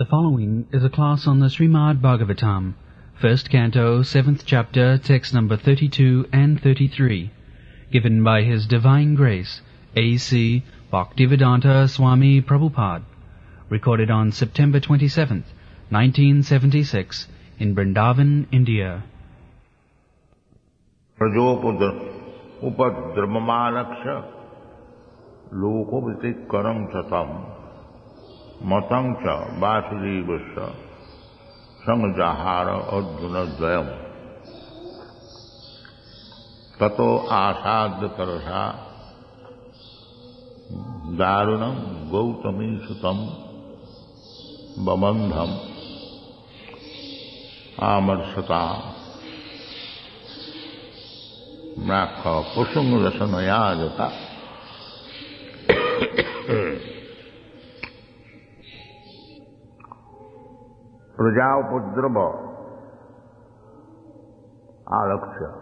The following is a class on the Srimad Bhagavatam, first canto, 7th chapter, text number 32 and 33, given by His Divine Grace, A.C. Bhaktivedanta Swami Prabhupada, recorded on September 27th, 1976, in Vrindavan, India. Prajopadramamanaksha lokovitikkaram satam matangcha vasudevasya sangjahara arjuna dvayam tato asadya tarasa darunam gautami sutam babandham amarsata Mrakha Pusung Rasanayajata Prajaupadraba Alaksha.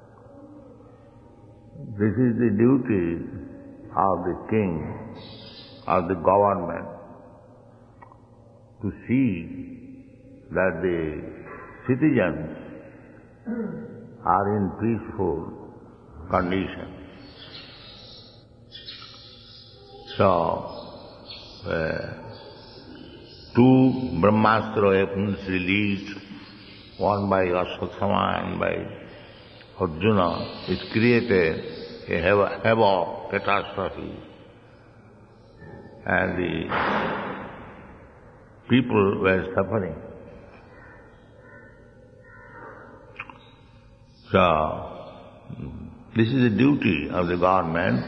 This is the duty of the king, of the government, to see that the citizens are in peaceful condition. So, two Brahmastra weapons released, one by Ashwatthama and by Arjuna, it created a havoc, catastrophe, and the people were suffering. So, this is the duty of the government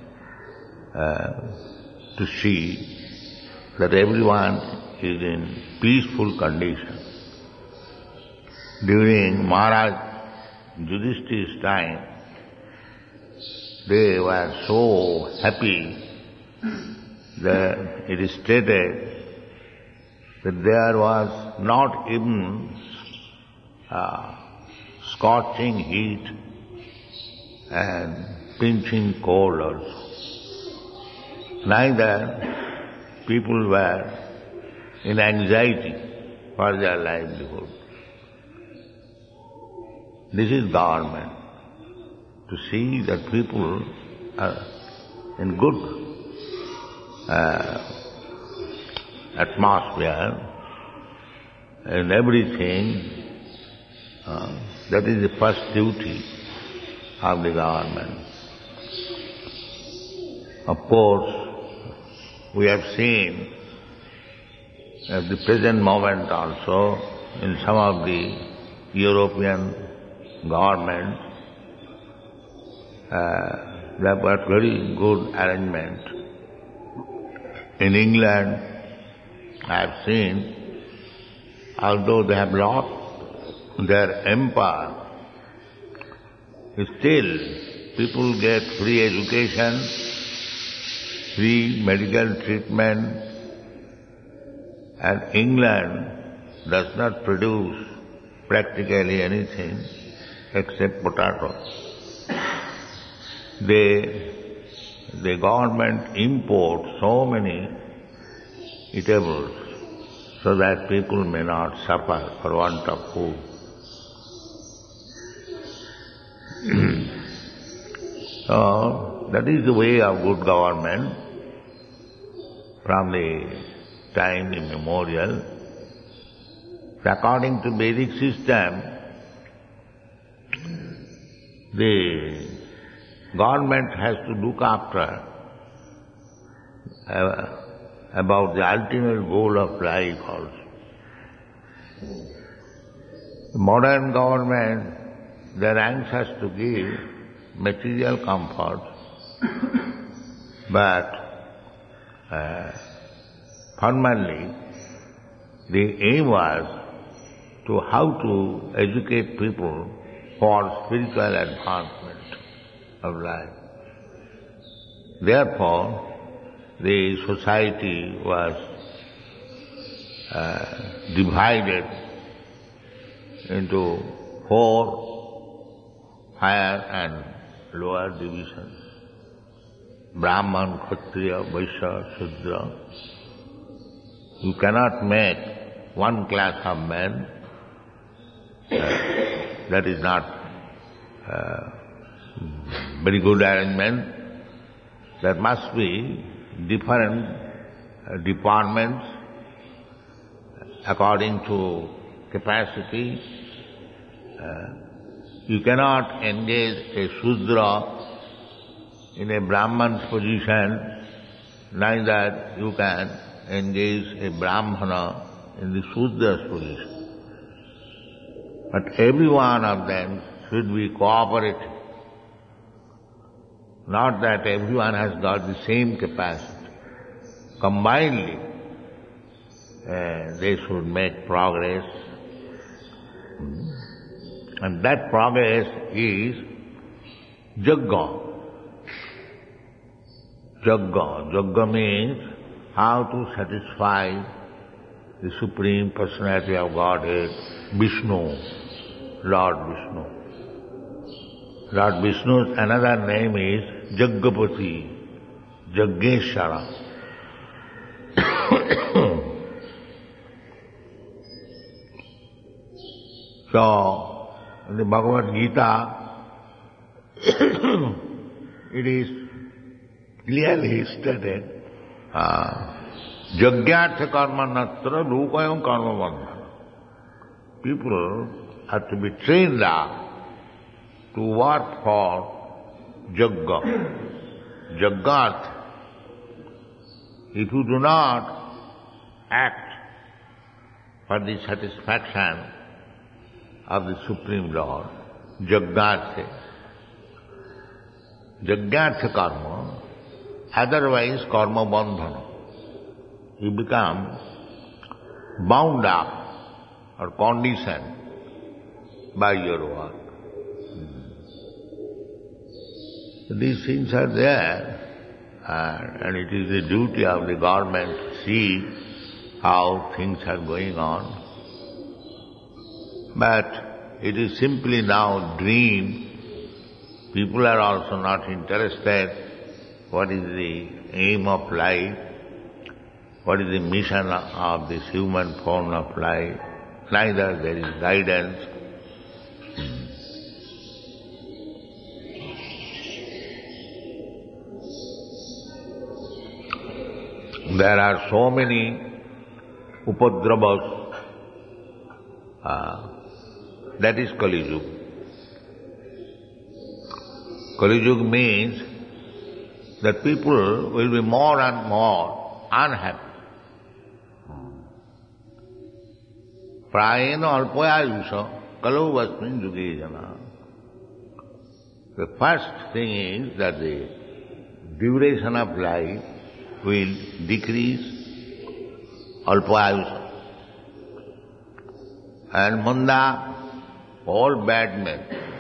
to see that everyone is in peaceful condition. During Maharaj Yudhishthira's time, they were so happy that it is stated that there was not even scorching heat and pinching cold also. Neither people were in anxiety for their livelihood. This is government, to see that people are in good atmosphere and everything. That is the first duty of the government. Of course, we have seen at the present moment also in some of the European governments, there were very good arrangement. In England, I have seen, although they have lost their empire, still people get free education, free medical treatment, and England does not produce practically anything except potatoes. The government imports so many eatables so that people may not suffer for want of food. So, that is the way of good government from the time immemorial. According to Vedic system, the government has to look after about the ultimate goal of life also. The modern government, they are anxious to give material comfort, but formerly the aim was to how to educate people for spiritual advancement of life. Therefore, the society was divided into 4 higher and lower divisions. Brahman, Kshatriya, Vaishya, Shudra. You cannot make one class of men. That is not very good arrangement. There must be different departments according to capacity. You cannot engage a Shudra in a Brahman's position, neither you can engage a Brahmana in the Sudra's position. But every one of them should be cooperative. Not that everyone has got the same capacity. Combinedly, they should make progress. And that progress is Jagga. Jagga. Jagga means how to satisfy the Supreme Personality of Godhead, Vishnu, Lord Vishnu. Lord Vishnu's another name is Jaggapati, Jaggeshwara. So, in the Bhagavad Gita, it is clearly stated, Jagyartha karma natra lukayam karma bandhana. People have to be trained up to work for Jagga. Jaggartha. If you do not act for the satisfaction of the Supreme Lord, Jaggartha. Jagyartha karma, otherwise karma bandhana. You become bound up or conditioned by your work. These things are there, and it is the duty of the government to see how things are going on. But it is simply now dream. People are also not interested. What is the aim of life? What is the mission of this human form of life? Neither there is guidance. There are so many upadravas. That is Kali Yuga. Kali Yuga means that people will be more and more unhappy. Prayena alpayayusha kalau vasmin yuge jana. The first thing is that the duration of life will decrease, alpayayusha. And manda, all bad men,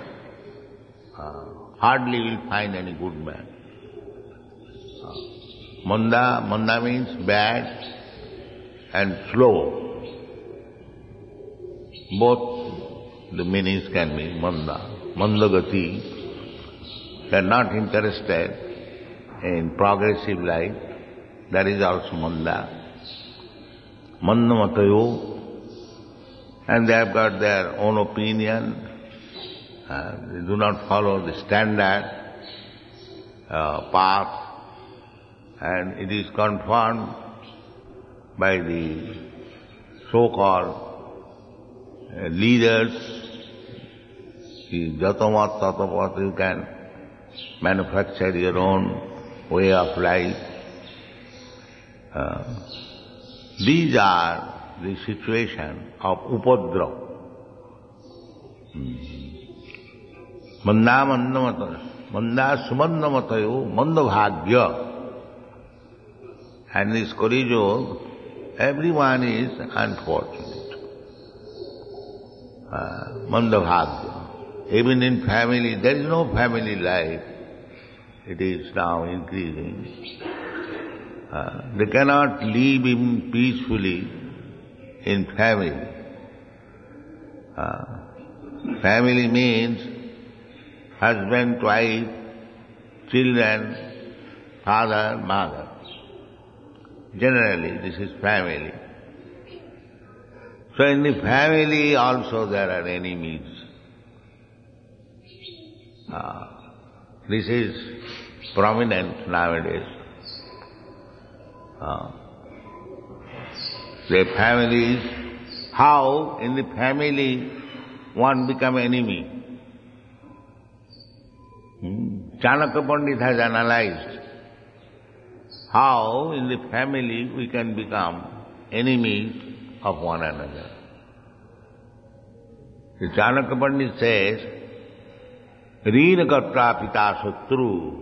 hardly will find any good man. Manda means bad and slow. Both the meanings can be manda. Mandagati, they are not interested in progressive life. That is also manda. Mandamatayo, and they have got their own opinion. They do not follow the standard path, and it is confirmed by the so-called leaders. Jatamat tatapat, you can manufacture your own way of life. These are the situation of upadra. Manda mandamata, manda sumandamatayo, mandabhagya. And this Kali Yuga, everyone is unfortunate. Mandabhagya. Even in family, there is no family life. It is now increasing. They cannot live in peacefully in family. Family means husband, wife, children, father, mother. Generally, this is family. So in the family also there are enemies. This is prominent nowadays. The families, how in the family one become enemy. Chanakya Pandit has analyzed how in the family we can become enemies of one another. The Chanakya Pandit says, Rina Karta Pita Satru.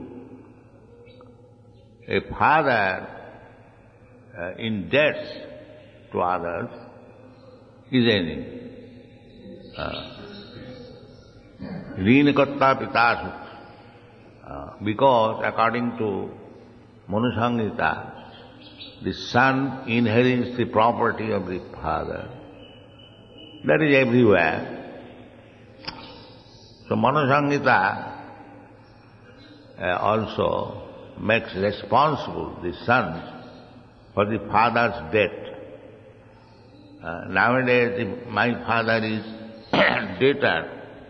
A father in debts to others is enemy. Rina Karta Pita Satru. Because according to Manusangita, the son inherits the property of the father. That is everywhere. So Manusangita also makes responsible the sons for the father's debt. Nowadays, my father is debtor.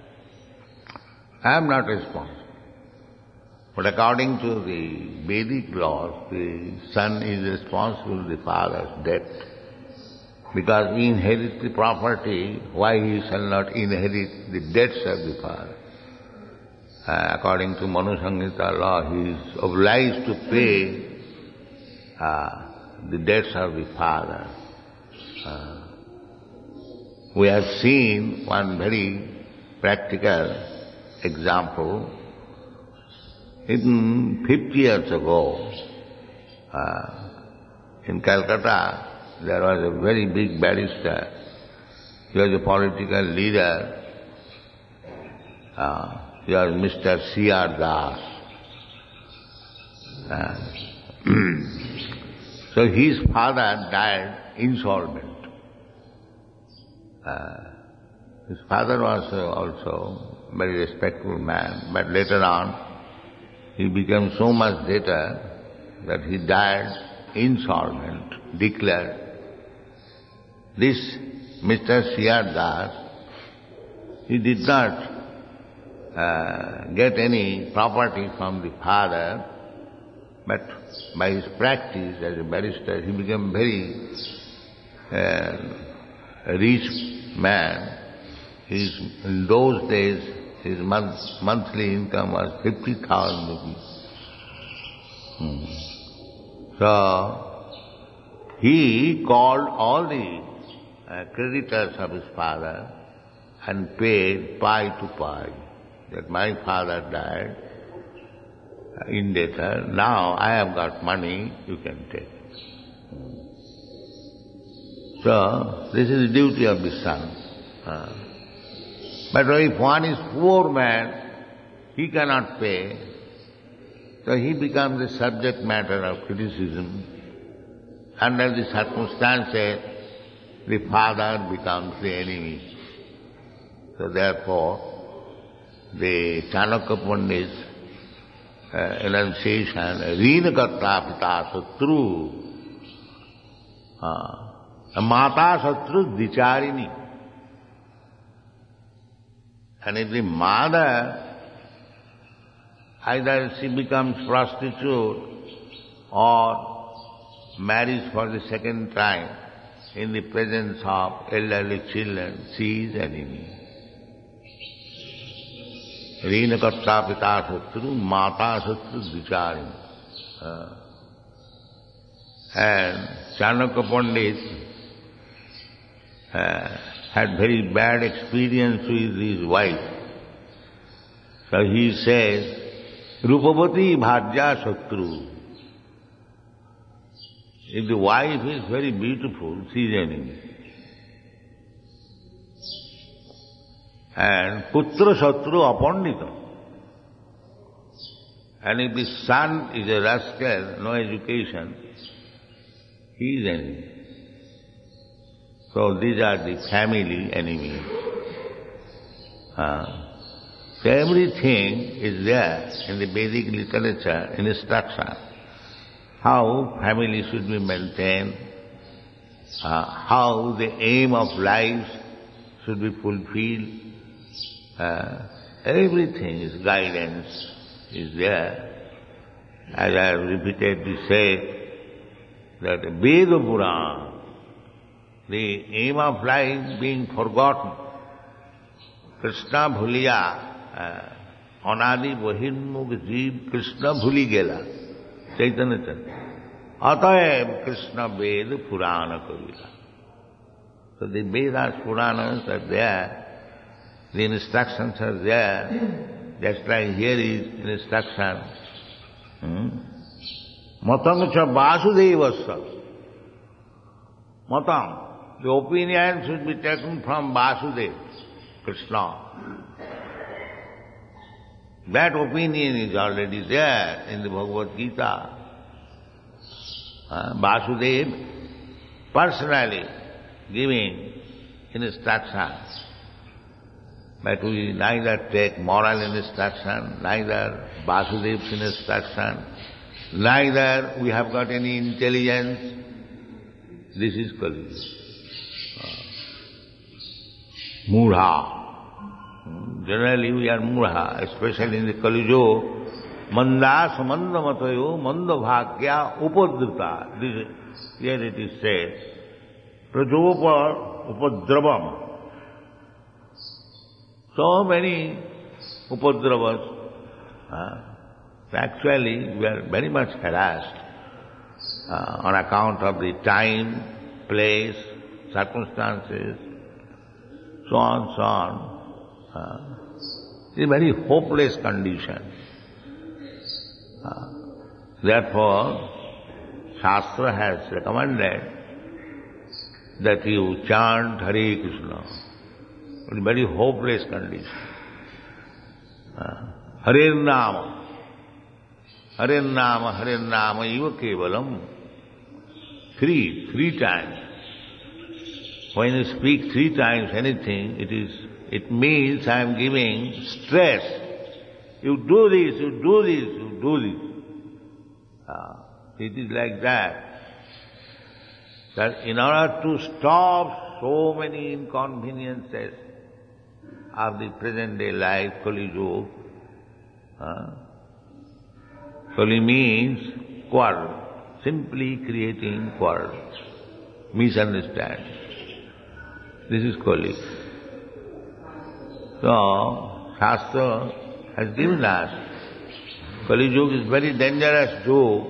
I am not responsible. But according to the Vedic laws, the son is responsible for the father's debt. Because he inherits the property, why he shall not inherit the debts of the father? According to Manusangita law, he is obliged to pay the debts of the father. We have seen one very practical example. 50 years ago, in Calcutta, there was a very big barrister. He was a political leader. He was Mr. C.R. Das. So his father died insolvent. His father was also a very respectful man, but later on he became so much debtor that he died insolvent, declared. This Mr. C.R. Das, he did not get any property from the father, but by his practice as a barrister, he became very rich man. In those days, his monthly income was 50,000 rupees. So, he called all the creditors of his father and paid pi to pi. That my father died in debtor, now I have got money, you can take. So, this is the duty of the son. But if one is poor man, he cannot pay, so he becomes the subject matter of criticism. Under the circumstances, the father becomes the enemy. So therefore, the Chanakya Pandit's enunciation, Rina Karta Pita Satru, Mata Satru Vicharini. And if the mother, either she becomes prostitute or marries for the second time in the presence of elderly children, she is enemy. Rina Karta Pita Satru, Mata Satru Vicharini. And Chanakya Pandit had very bad experience with his wife. So he says, Rupavati Bhajya Satru. If the wife is very beautiful, she is enemy. And Putra Satru Apandita. And if the son is a rascal, no education, he is enemy. So these are the family enemies. So everything is there in the Vedic literature, instruction, how family should be maintained, how the aim of life should be fulfilled. Everything is guidance is there. As I have repeatedly said, that Veda Purana, the aim of life being forgotten, Krishna bhuliya, anadi bahirmukh jeev Krishna bhuli gela, Chaitanya Charitamrita. Ataev Krishna Veda Purana Kavila. So the Vedas, Puranas are there, the instructions are there, just like here is instruction. Matam cha Vasudevasya. Matam, the opinion should be taken from Vasudeva, Krishna. That opinion is already there in the Bhagavad Gita. Vasudeva personally giving instructions. But we neither take moral instruction, neither Vasudeva's instruction, neither we have got any intelligence. This is Kali Yuga. Murha. Generally we are murha, especially in the Kali Yuga. Manda samanda matayo manda bhagya upadrita. Here it is said, prajopa upadravam. So many upadravas. Actually, we are very much harassed on account of the time, place, circumstances, so on. It's a very hopeless condition. Therefore, Shastra has recommended that you chant Hare Krishna. It's a very hopeless condition. Hare Nama. Hare Nama, Hare Nama, Iva Kevalam. Three times. When you speak 3 times anything, it means I am giving stress. You do this, you do this, you do this. It is like that. That in order to stop so many inconveniences of the present day life, Kali Yuga, Kali means quarrel, simply creating quarrel, misunderstanding. This is Kali. So, Shastra has given us, Kali Yuga is very dangerous Yuga.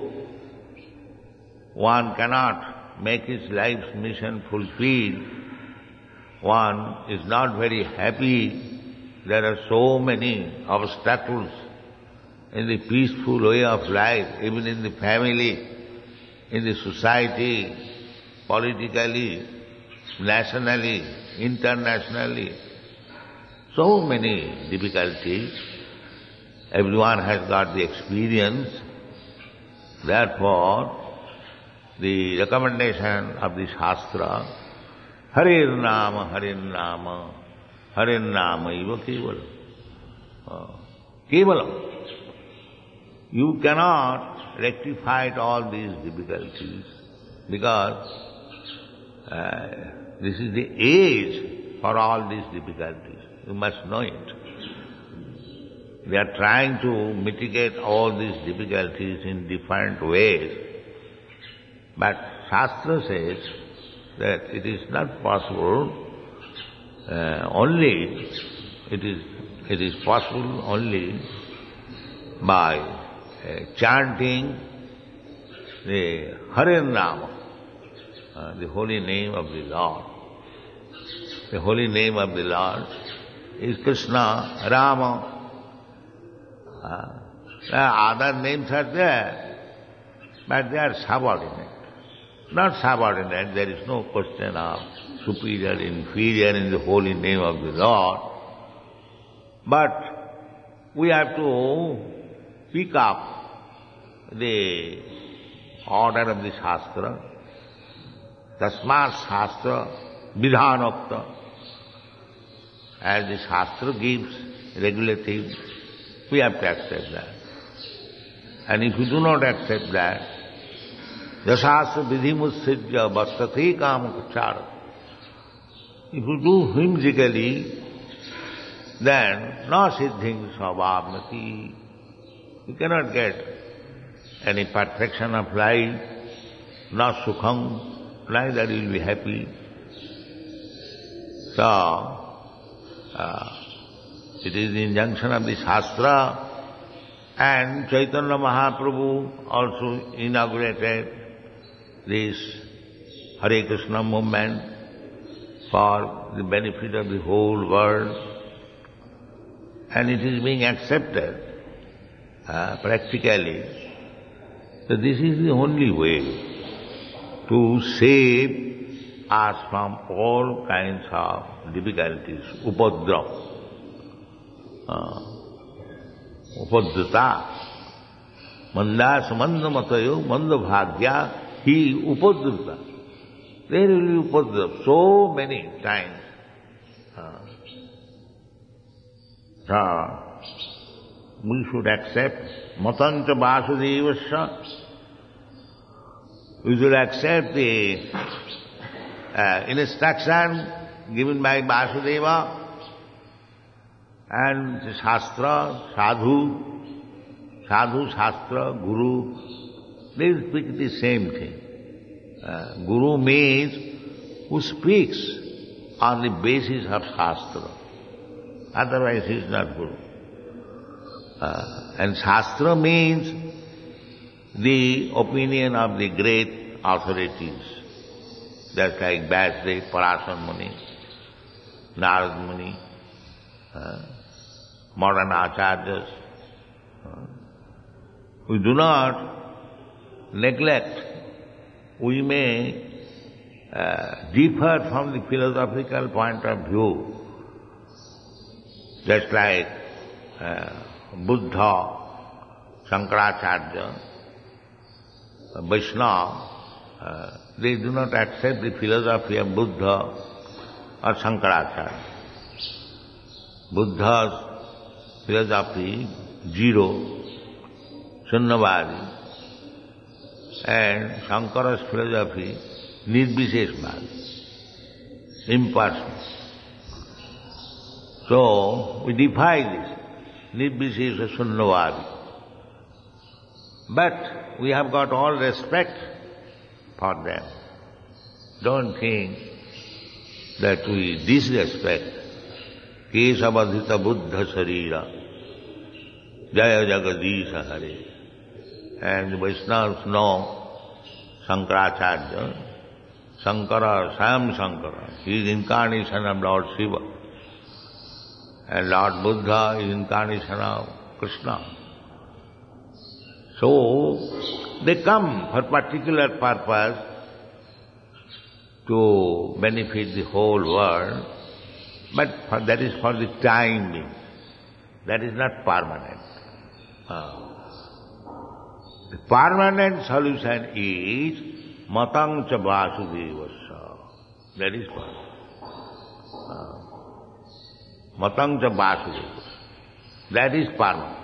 One cannot make his life's mission fulfilled. One is not very happy. There are so many obstacles in the peaceful way of life, even in the family, in the society, politically, nationally, internationally. So many difficulties. Everyone has got the experience. Therefore, the recommendation of the Shastra, Hare Nama, Hare Nama, Hare Nama Iva Kevalam. Kevalam. You cannot rectify all these difficulties because this is the age for all these difficulties. You must know it. We are trying to mitigate all these difficulties in different ways. But Shastra says that it is not possible, it is possible only by chanting the Hare Nama, the holy name of the Lord. The holy name of the Lord is Krishna, Rama. Other names are there, but they are subordinate. Not subordinate, there is no question of superior, inferior in the holy name of the Lord. But we have to pick up the order of the Shastra. Tasmat Shastra Vidhanokta. As the Shastra gives regulative, we have to accept that. And if you do not accept that, Jasasya vidhimussijya vastate kamakachara. If you do whimsically, then na siddhing svabhavnati. You cannot get any perfection of life, na sukham, neither you will be happy. So, it is the injunction of the Shastra, and Chaitanya Mahaprabhu also inaugurated this Hare Krishna movement for the benefit of the whole world, and it is being accepted practically. So this is the only way to save us from all kinds of difficulties, upadra, upadrita, mandas mandamatayo mandabhagya hi upadrita. There will be upadra so many times. We should accept matancha vasudevasya. We should accept the instruction given by Vasudeva and the Shastra, Sadhu, Shastra, Guru. They speak the same thing. Guru means who speaks on the basis of Shastra. Otherwise he is not Guru. And Shastra means the opinion of the great authorities, just like Vyasdev, Parashar Muni, Narad Muni, modern acharyas. We do not neglect. We may differ from the philosophical point of view, just like Buddha, Shankaracharya, Vaishnava, they do not accept the philosophy of Buddha or Shankaracharya. Buddha's philosophy, zero, Sunnavadi, and Shankara's philosophy, Nirvisheshvadi, impersonal. So, we defy this, Nirvishesha Sunnavadi. But we have got all respect for them. Don't think that we disrespect Kesavadhita Buddha Sarira, Jaya Jagadisha Hare. And the Vaishnavas know Shankaracharya, Shankara, Sam Shankara. He is incarnation of Lord Shiva. And Lord Buddha is incarnation of Krishna. So, they come for particular purpose to benefit the whole world, but that is for the time being. That is not permanent. The permanent solution is matang cha vasudevasya. That is permanent. Matang cha vasudevasya. That is permanent.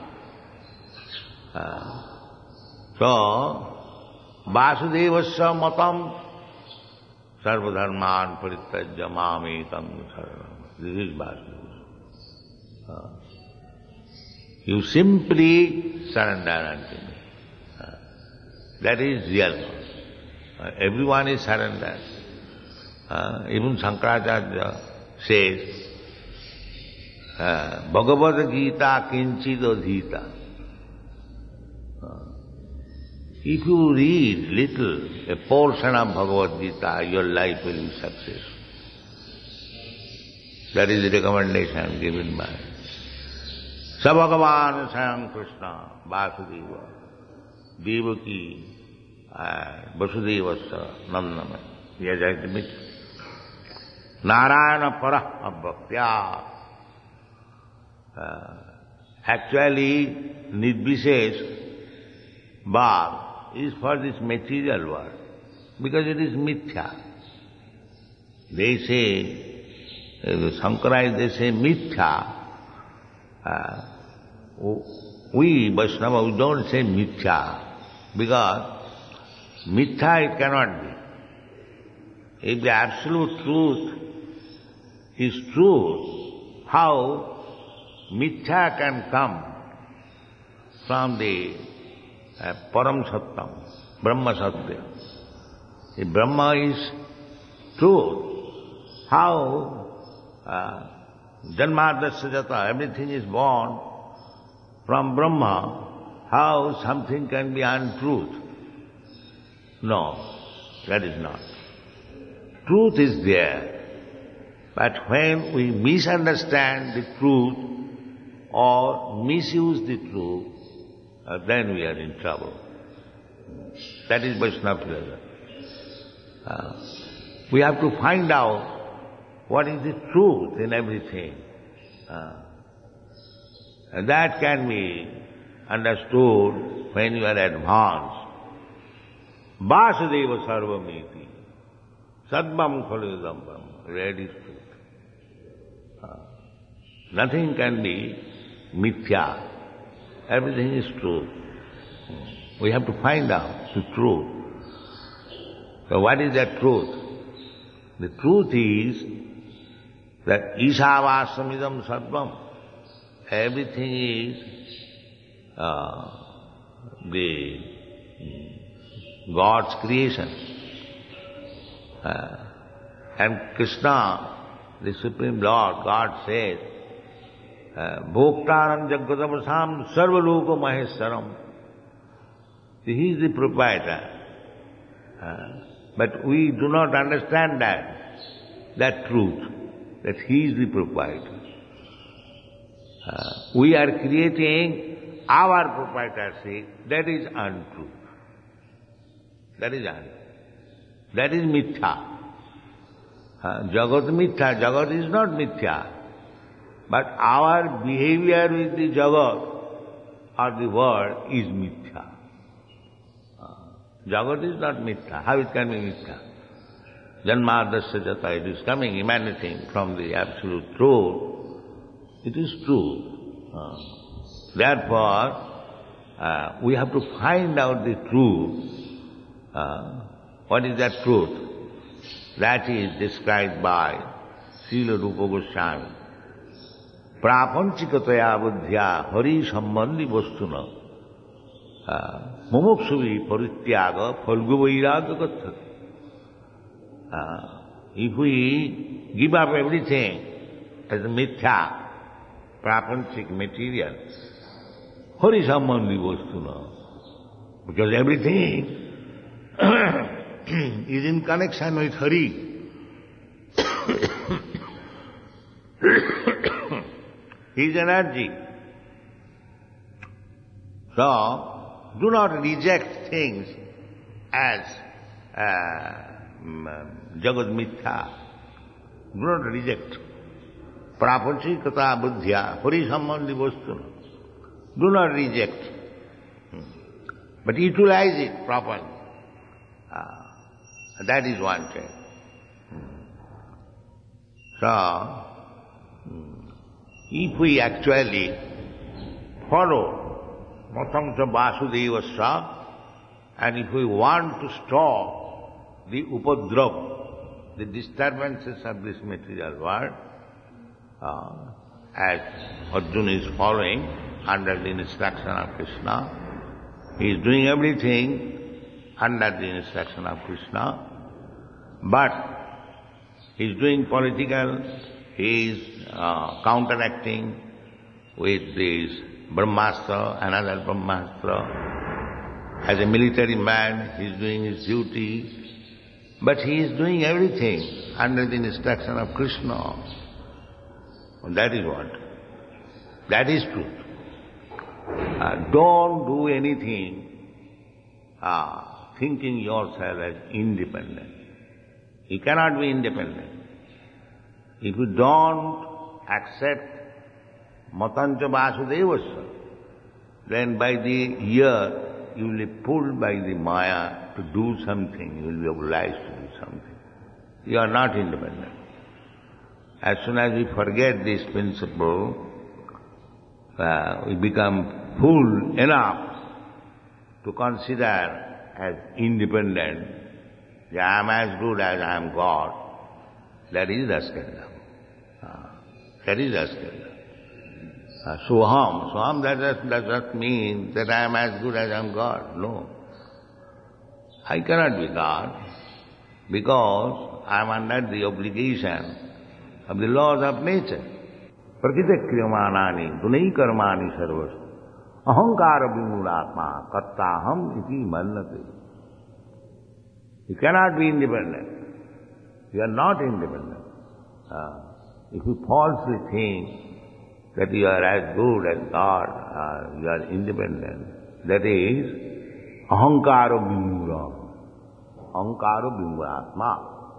So, Vasudevasya matam sarvadharman parityajya mamekam saranam. This is Vasudevasya. You simply surrender unto me. That is real. Everyone is surrendered. Even Shankaracharya says, Bhagavad Gita kinchidodhita. If you read little, a portion of Bhagavad Gita, your life will be successful. That is the recommendation given by Sa Bhagavan Swayam Krishna Vasudeva Devaki Vasudevasya Nandana Yajayamit Narayana Parah Bhaktya. Actually, Nirvishesh Bhav is for this material world, because it is mithya. They say, Shankarayas, they say mithya. We Vaishnava, we don't say mithya, because Mithya it cannot be. If the absolute truth is truth, how mithya can come from the Param Sattam, Brahma Satya? If Brahma is truth, how Janmadasya Jata, everything is born from Brahma, how something can be untruth? No, that is not. Truth is there, but when we misunderstand the truth or misuse the truth, then we are in trouble. That is Vaishnava. We have to find out what is the truth in everything. And that can be understood when you are advanced. Vasudeva sarvamiti, sadvam khaludam brahma, read is truth. Nothing can be mithya. Everything is truth. We have to find out the truth. So what is that truth? The truth is that Ishavassamidam Sarvam. Everything is the God's creation. And Krishna, the Supreme Lord, God says, Bhoktaram Jagatavasam Sarvaloka Maheswaram. He is the proprietor. But we do not understand that truth, that he is the proprietor. We are creating our proprietorship, that is untruth. That is untruth. That is mithya. Jagat mithya, Jagat is not mithya. But our behavior with the Jagat or the world is mithya. Jagat is not mithya. How it can be mithya? Janmadasya Jata, it is coming, emanating from the absolute truth. It is true. Therefore, we have to find out the truth. What is that truth? That is described by Srila Rupa Goswami. Prapanchikataya buddhya hari sambandhi vastuna mumuksuvi parityaga phalgu vairagya gathati. If we give up everything as mithya, prapanchik material, hari sambandhi vastuna, because everything is in connection with Hari. His energy. So, do not reject things as Jagat Mithya. Do not reject. Prapanchikata buddhya, Hari sambandhi vastuna. Do not reject. But utilize it properly. That is wanted. So, if we actually follow Matamsa Vasudevasya, and if we want to stop the upadrav, the disturbances of this material world, as Arjuna is following under the instruction of Krishna, he is doing everything under the instruction of Krishna, but he is doing political, he is counteracting with this Brahmastra, another Brahmastra. As a military man, he is doing his duty, but he is doing everything under the instruction of Krishna. And that is what? That is truth. Don't do anything thinking yourself as independent. You cannot be independent. If you don't accept Matancha Vasudevasya, then by the year you will be pulled by the Maya to do something, you will be obliged to do something. You are not independent. As soon as we forget this principle, we become fool enough to consider as independent, I am as good as I am God, that is Raskanda. That is Raskanda. Soham does not mean that I am as good as I am God. No. I cannot be God because I am under the obligation of the laws of nature. Prakriti kriyamanani gunai karmani sarvastu ahankara vimulatma kattaham iti mannate. You cannot be independent. You are not independent. If you falsely think that you are as good as God, you are independent, that is ahankara vimura. Ahankara vimulatma.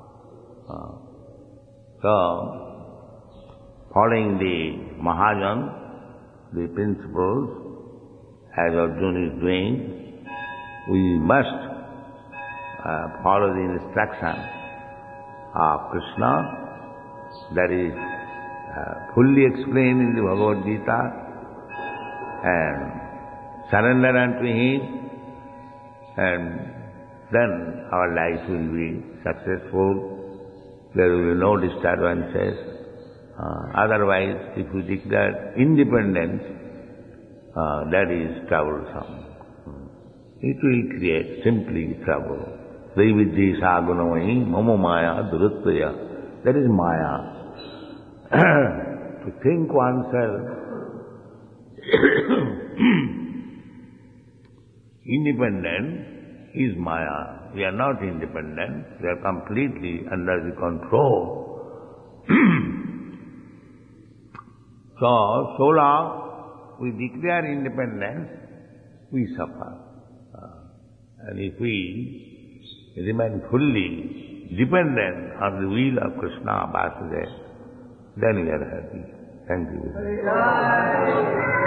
So, following the Mahajan, the principles, as Arjuna is doing, we must follow the instruction of Krishna, that is fully explained in the Bhagavad Gita, and surrender unto Him, and then our life will be successful. There will be no disturbances. Otherwise, if we declare independence, that is troublesome. It will create simply trouble. Daividesha gunamahi mama maya duruttaya. That is maya. To think oneself independent is maya. We are not independent. We are completely under the control. So long we declare independence, we suffer. And if we remain fully dependent on the will of Krishna Vasudeva, then we are happy. Thank you.